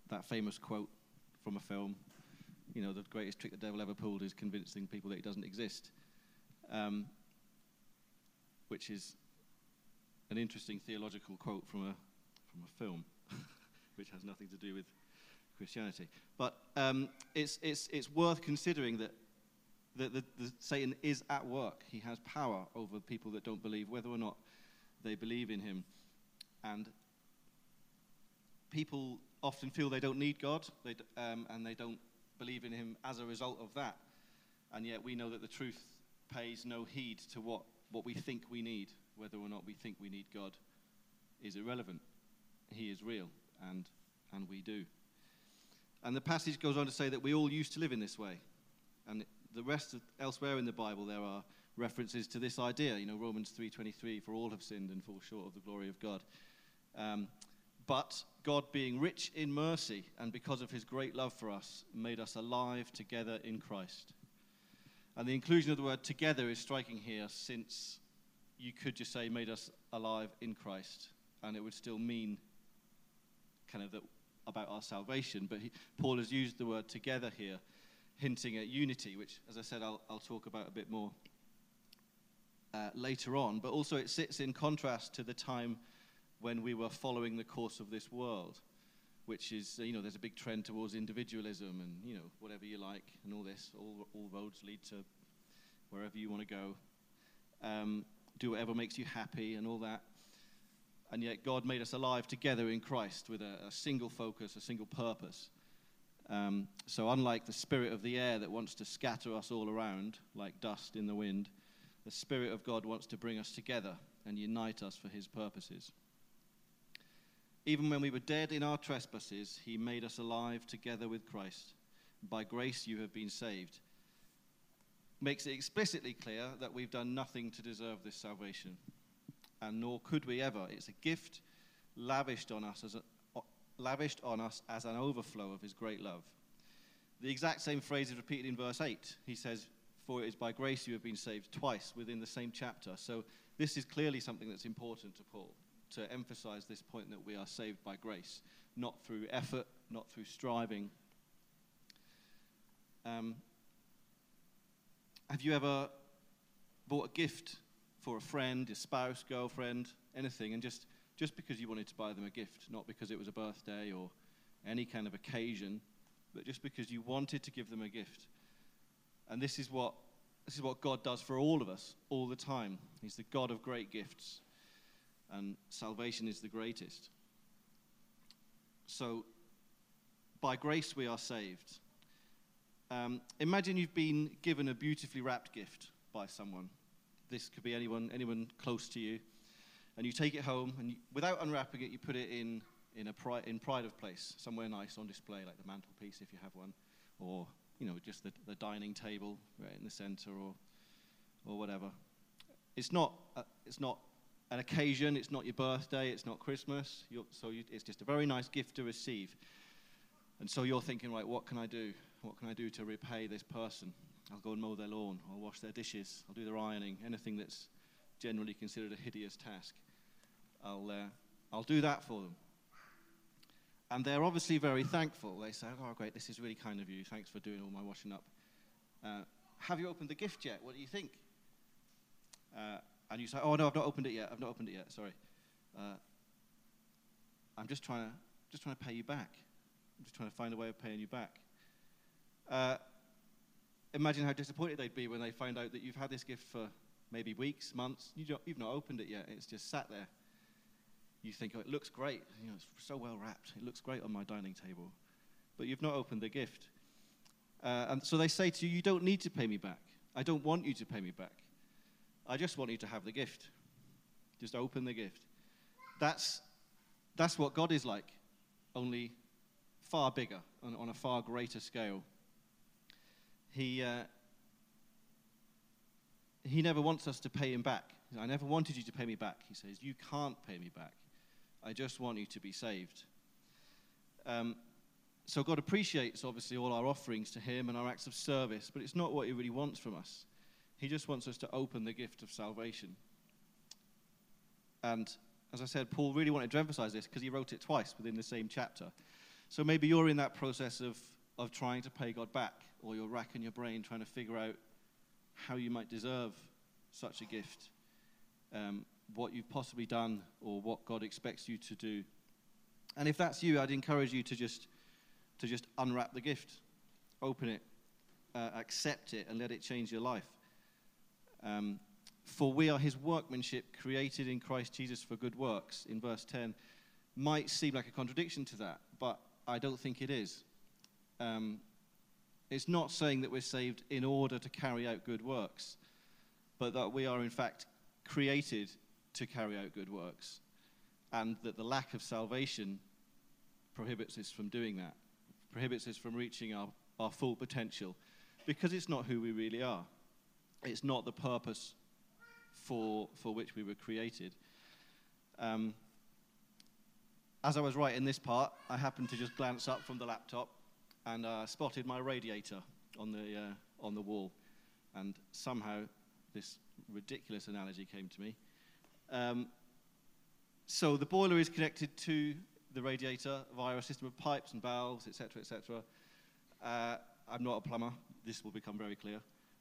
that famous quote from a film, you know, the greatest trick the devil ever pulled is convincing people that he doesn't exist, which is an interesting theological quote from a film, which has nothing to do with Christianity. But it's worth considering that the Satan is at work. He has power over people that don't believe, whether or not they believe in him. And people often feel they don't need God, and they don't believe in him as a result of that. And yet we know that the truth pays no heed to what we think we need. Whether or not we think we need God is irrelevant. He is real, and we do. And the passage goes on to say that we all used to live in this way. And the rest of, elsewhere in the Bible, there are references to this idea. You know, Romans 3:23, for all have sinned and fall short of the glory of God. But God, being rich in mercy, and because of his great love for us, made us alive together in Christ. And the inclusion of the word together is striking here, since you could just say made us alive in Christ, and it would still mean kind of that about our salvation. But Paul has used the word together here, hinting at unity, which, as I said, I'll talk about a bit more later on. But also it sits in contrast to the time when we were following the course of this world, which is, you know, there's a big trend towards individualism and, you know, whatever you like and all this. All roads lead to wherever you want to go. Do whatever makes you happy and all that. And yet God made us alive together in Christ with a single focus, a single purpose. So unlike the spirit of the air that wants to scatter us all around like dust in the wind, the Spirit of God wants to bring us together and unite us for his purposes. Even when we were dead in our trespasses, he made us alive together with Christ. By grace you have been saved. Makes it explicitly clear that we've done nothing to deserve this salvation, and nor could we ever. It's a gift lavished on us as an overflow of his great love. The exact same phrase is repeated in verse 8. He says, for it is by grace you have been saved, twice within the same chapter. So this is clearly something that's important to Paul, to emphasize this point that we are saved by grace, not through effort, not through striving. Have you ever bought a gift for a friend, a spouse, girlfriend, anything, and just because you wanted to buy them a gift, not because it was a birthday or any kind of occasion, but just because you wanted to give them a gift? And this is what God does for all of us all the time. He's the God of great gifts, and salvation is the greatest. So, by grace we are saved. Imagine you've been given a beautifully wrapped gift by someone. This could be anyone close to you, and you take it home, and without unwrapping it, you put it in pride of place, somewhere nice on display, like the mantelpiece if you have one, or just the dining table right in the center, or whatever. It's not an occasion. It's not your birthday. It's not Christmas. It's just a very nice gift to receive. And so you're thinking, right, what can I do? What can I do to repay this person? I'll go and mow their lawn. I'll wash their dishes. I'll do their ironing. Anything that's generally considered a hideous task, I'll do that for them. And they're obviously very thankful. They say, oh, great, this is really kind of you. Thanks for doing all my washing up. Have you opened the gift yet? What do you think? And you say, oh, no, I've not opened it yet. Sorry. I'm just trying to pay you back. I'm just trying to find a way of paying you back. Imagine how disappointed they'd be when they find out that you've had this gift for maybe weeks, months. You've not opened it yet. It's just sat there. You think, oh, it looks great. It's so well wrapped. It looks great on my dining table. But you've not opened the gift. And so they say to you, you don't need to pay me back. I don't want you to pay me back. I just want you to have the gift. Just open the gift. That's what God is like, only far bigger, on a far greater scale. He never wants us to pay him back. I never wanted you to pay me back. He says, you can't pay me back. I just want you to be saved. So God appreciates, obviously, all our offerings to him and our acts of service, but it's not what he really wants from us. He just wants us to open the gift of salvation. And as I said, Paul really wanted to emphasize this because he wrote it twice within the same chapter. So maybe you're in that process of trying to pay God back, or you're racking your brain trying to figure out how you might deserve such a gift, what you've possibly done, or what God expects you to do. And if that's you, I'd encourage you to just unwrap the gift, open it, accept it, and let it change your life. For we are his workmanship, created in Christ Jesus for good works, in verse 10, might seem like a contradiction to that, but I don't think it is. It's not saying that we're saved in order to carry out good works, but that we are in fact created to carry out good works, and that the lack of salvation prohibits us from doing that, prohibits us from reaching our full potential, because it's not who we really are. It's not the purpose for which we were created. As I was writing this part, I happened to just glance up from the laptop and spotted my radiator on the wall, and somehow this ridiculous analogy came to me. So the boiler is connected to the radiator via a system of pipes and valves, etc., etc. I'm not a plumber. This will become very clear.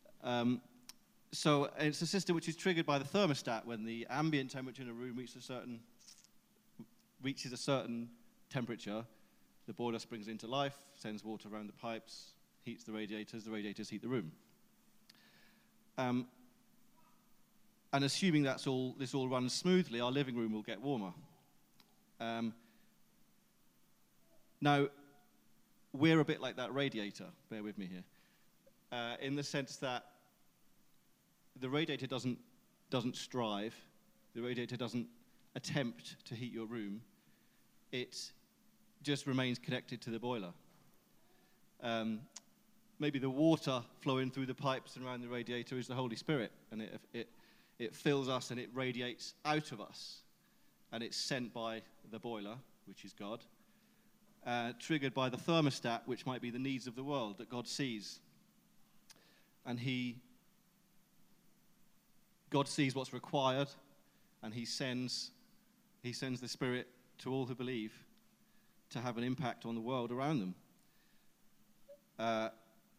So it's a system which is triggered by the thermostat when the ambient temperature in a room reaches a certain temperature. The boiler springs into life, sends water around the pipes, heats the radiators heat the room. And assuming this all runs smoothly, our living room will get warmer. Now, we're a bit like that radiator, bear with me here, in the sense that the radiator doesn't strive, the radiator doesn't attempt to heat your room, it just remains connected to the boiler. Maybe the water flowing through the pipes and around the radiator is the Holy Spirit, and it fills us and it radiates out of us, and it's sent by the boiler, which is God, triggered by the thermostat, which might be the needs of the world that God sees. And God sees what's required, and he sends the Spirit to all who believe to have an impact on the world around them.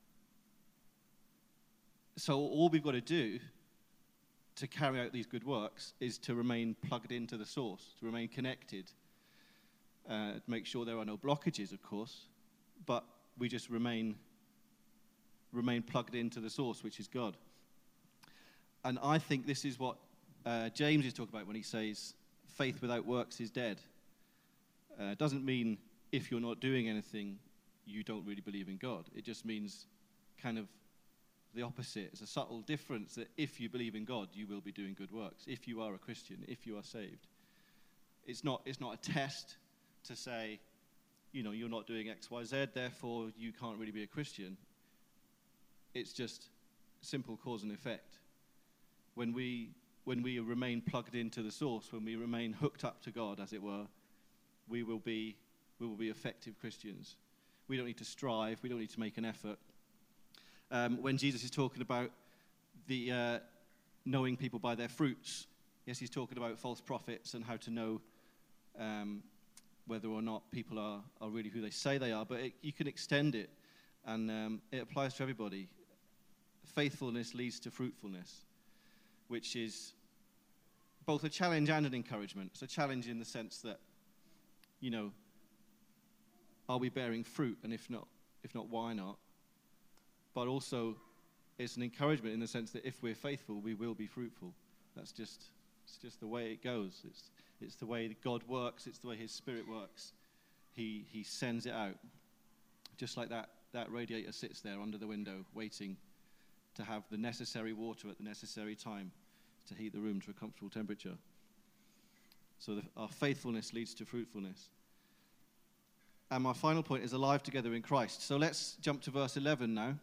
So all we've got to do to carry out these good works is to remain plugged into the source, to remain connected, to make sure there are no blockages, of course, but we just remain plugged into the source, which is God. And I think this is what James is talking about when he says, faith without works is dead. It doesn't mean if you're not doing anything, you don't really believe in God. It just means kind of the opposite. It's a subtle difference that if you believe in God, you will be doing good works. If you are a Christian, if you are saved. It's not a test to say, you're not doing X, Y, Z, therefore you can't really be a Christian. It's just simple cause and effect. When we remain plugged into the source, when we remain hooked up to God, as it were, we will be effective Christians. We don't need to strive. We don't need to make an effort. When Jesus is talking about the knowing people by their fruits, yes, he's talking about false prophets and how to know whether or not people are really who they say they are. But you can extend it, and it applies to everybody. Faithfulness leads to fruitfulness, which is both a challenge and an encouragement. It's a challenge in the sense that, are we bearing fruit? And if not, why not? But also, it's an encouragement in the sense that if we're faithful, we will be fruitful. It's just the way it goes. It's the way God works. It's the way his Spirit works. He sends it out. Just like that radiator sits there under the window waiting to have the necessary water at the necessary time to heat the room to a comfortable temperature. So our faithfulness leads to fruitfulness. And my final point is alive together in Christ. So let's jump to verse 11 now.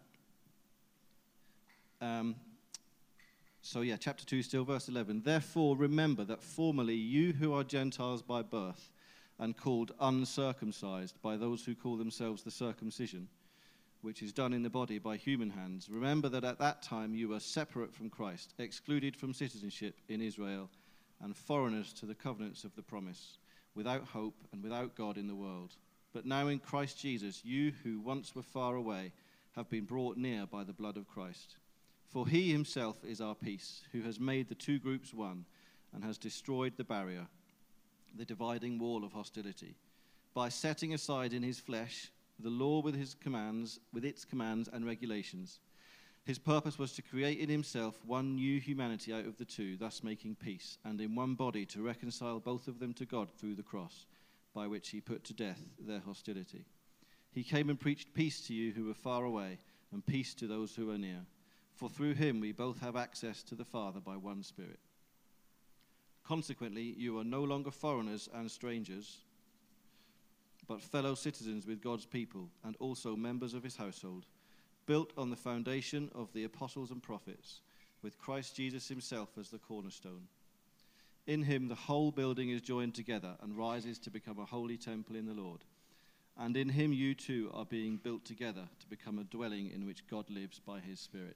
Chapter 2 still, verse 11. Therefore remember that formerly you who are Gentiles by birth and called uncircumcised by those who call themselves the circumcision, which is done in the body by human hands, remember that at that time you were separate from Christ, excluded from citizenship in Israel, and foreigners to the covenants of the promise, without hope and without God in the world. But now in Christ Jesus, you who once were far away have been brought near by the blood of Christ. For he himself is our peace, who has made the two groups one and has destroyed the barrier, the dividing wall of hostility, by setting aside in his flesh the law with its commands and regulations. His purpose was to create in himself one new humanity out of the two, thus making peace, and in one body to reconcile both of them to God through the cross, by which he put to death their hostility. He came and preached peace to you who were far away, and peace to those who are near. For through him we both have access to the Father by one Spirit. Consequently, you are no longer foreigners and strangers, but fellow citizens with God's people, and also members of his household, built on the foundation of the apostles and prophets, with Christ Jesus himself as the cornerstone. In him the whole building is joined together and rises to become a holy temple in the Lord. And in him you too are being built together to become a dwelling in which God lives by his Spirit.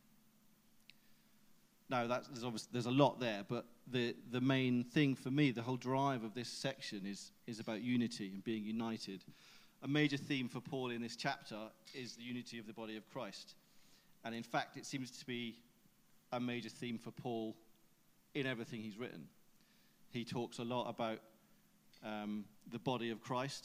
Now, there's a lot there, but the main thing for me, the whole drive of this section is about unity and being united. A major theme for Paul in this chapter is the unity of the body of Christ. And in fact, it seems to be a major theme for Paul in everything he's written. He talks a lot about the body of Christ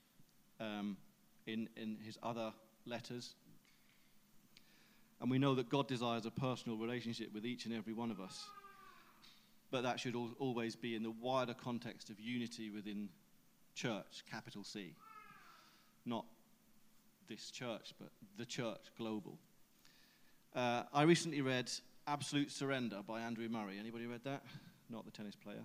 in his other letters. And we know that God desires a personal relationship with each and every one of us. But that should always be in the wider context of unity within church, capital C. Not this church, but the church global. I recently read Absolute Surrender by Andrew Murray. Anybody read that? Not the tennis player.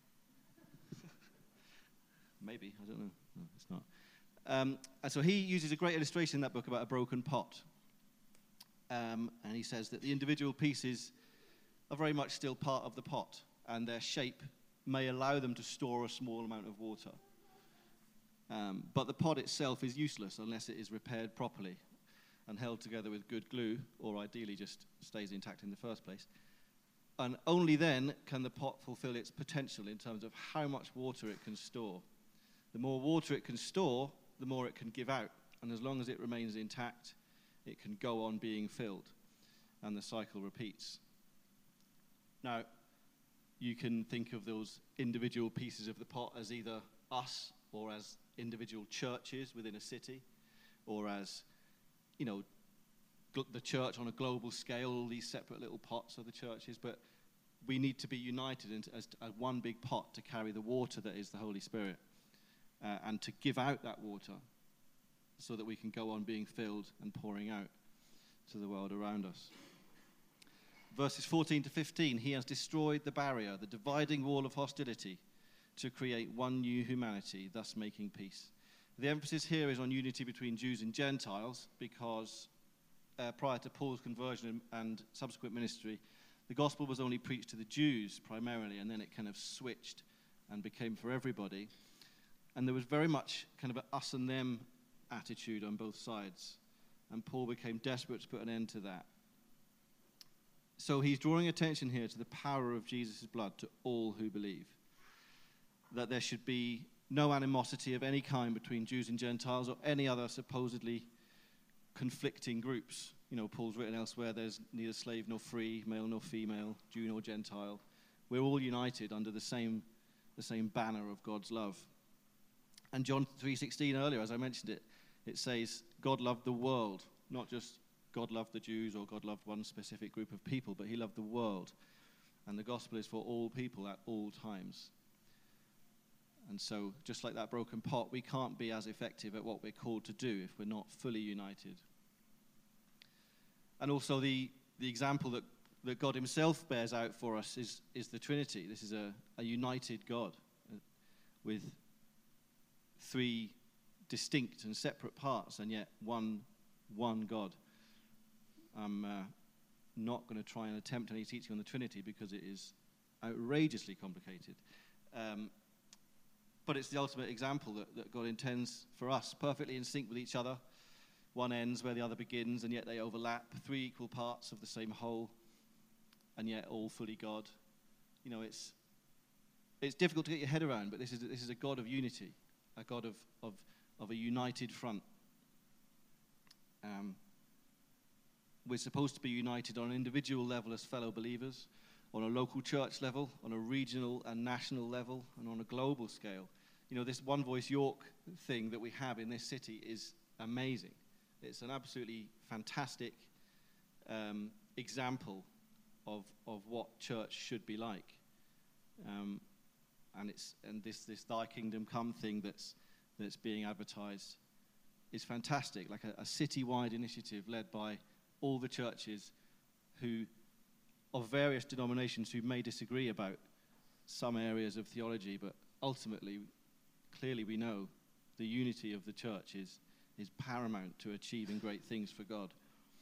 Maybe, I don't know. No, it's not. And so he uses a great illustration in that book about a broken pot. And he says that the individual pieces are very much still part of the pot, and their shape may allow them to store a small amount of water. But the pot itself is useless unless it is repaired properly and held together with good glue, or ideally just stays intact in the first place. And only then can the pot fulfill its potential in terms of how much water it can store. The more water it can store, the more it can give out. And as long as it remains intact, it can go on being filled, and the cycle repeats. Now, you can think of those individual pieces of the pot as either us, or as individual churches within a city, or as, the church on a global scale, all these separate little pots are the churches, but we need to be united as one big pot to carry the water that is the Holy Spirit, and to give out that water, so that we can go on being filled and pouring out to the world around us. Verses 14 to 15, he has destroyed the barrier, the dividing wall of hostility, to create one new humanity, thus making peace. The emphasis here is on unity between Jews and Gentiles, because prior to Paul's conversion and subsequent ministry, the gospel was only preached to the Jews primarily, and then it kind of switched and became for everybody. And there was very much kind of an us and them attitude on both sides, and Paul became desperate to put an end to that. So he's drawing attention here to the power of Jesus' blood to all who believe, that there should be no animosity of any kind between Jews and Gentiles or any other supposedly conflicting groups. Paul's written elsewhere, there's neither slave nor free, male nor female, Jew nor Gentile. We're all united under the same banner of God's love. And John 3:16 earlier, as I mentioned it, it says God loved the world, not just God loved the Jews or God loved one specific group of people, but he loved the world. And the gospel is for all people at all times. And so, just like that broken pot, we can't be as effective at what we're called to do if we're not fully united. And also the example that God himself bears out for us is the Trinity. This is a united God with three distinct and separate parts, and yet one God. I'm not going to try and attempt any teaching on the Trinity because it is outrageously complicated. But it's the ultimate example that God intends for us, perfectly in sync with each other. One ends where the other begins, and yet they overlap. Three equal parts of the same whole, and yet all fully God. It's difficult to get your head around, but this is a God of unity, a God of of a united front. We're supposed to be united on an individual level as fellow believers, on a local church level, on a regional and national level, and on a global scale. You know, this One Voice York thing that we have in this city is amazing. It's an absolutely fantastic example of what church should be like. And this Thy Kingdom Come thing that's being advertised is fantastic, like a city-wide initiative led by all the churches who, of various denominations, who may disagree about some areas of theology, but ultimately, clearly we know the unity of the church is paramount to achieving great things for God.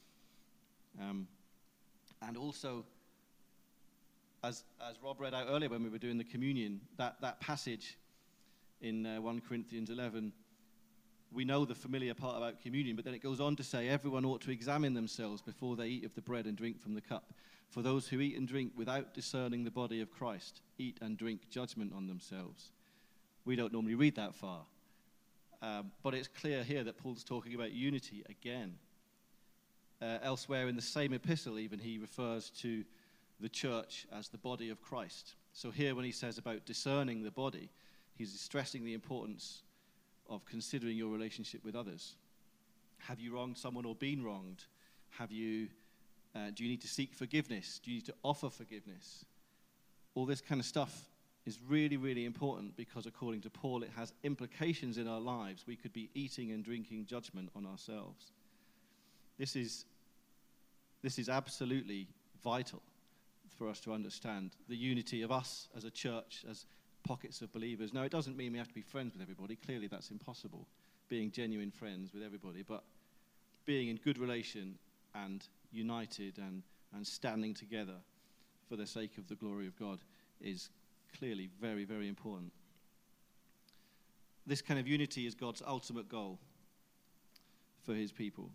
And also, as Rob read out earlier when we were doing the communion, that passage in 1 Corinthians 11, we know the familiar part about communion, but then it goes on to say, everyone ought to examine themselves before they eat of the bread and drink from the cup. For those who eat and drink without discerning the body of Christ eat and drink judgment on themselves. We don't normally read that far. But it's clear here that Paul's talking about unity again. Elsewhere in the same epistle, even, he refers to the church as the body of Christ. So here when he says about discerning the body, he's stressing the importance of considering your relationship with others. Have you wronged someone or been wronged? Do you need to seek forgiveness? Do you need to offer forgiveness? All this kind of stuff is really, really important because according to Paul, it has implications in our lives. We could be eating and drinking judgment on ourselves. This is absolutely vital for us to understand the unity of us as a church, as pockets of believers. Now, it doesn't mean we have to be friends with everybody. Clearly, that's impossible, being genuine friends with everybody. But being in good relation and united and standing together for the sake of the glory of God is clearly very, very important. This kind of unity is God's ultimate goal for his people.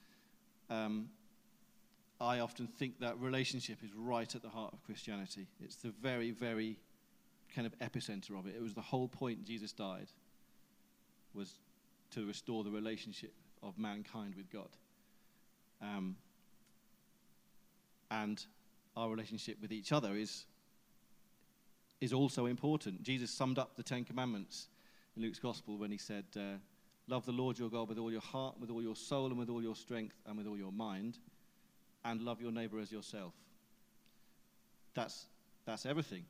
I often think that relationship is right at the heart of Christianity. It's the very, very kind of epicenter of it. It was the whole point Jesus died, was to restore the relationship of mankind with God. And our relationship with each other is also important. Jesus summed up the Ten Commandments in Luke's Gospel when he said, love the Lord your God with all your heart, with all your soul, and with all your strength, and with all your mind, and love your neighbor as yourself. That's everything.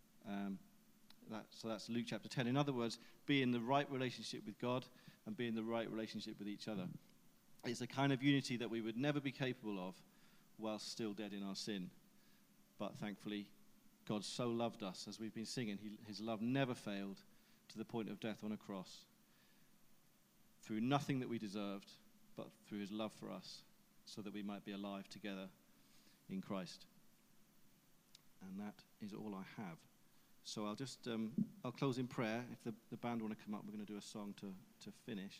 So that's Luke chapter 10. In other words, be in the right relationship with God and be in the right relationship with each other. It's a kind of unity that we would never be capable of whilst still dead in our sin. But thankfully, God so loved us, as we've been singing, his love never failed to the point of death on a cross. Through nothing that we deserved, but through his love for us, so that we might be alive together in Christ. And that is all I have. So I'll close in prayer. If the band want to come up, we're going to do a song to finish.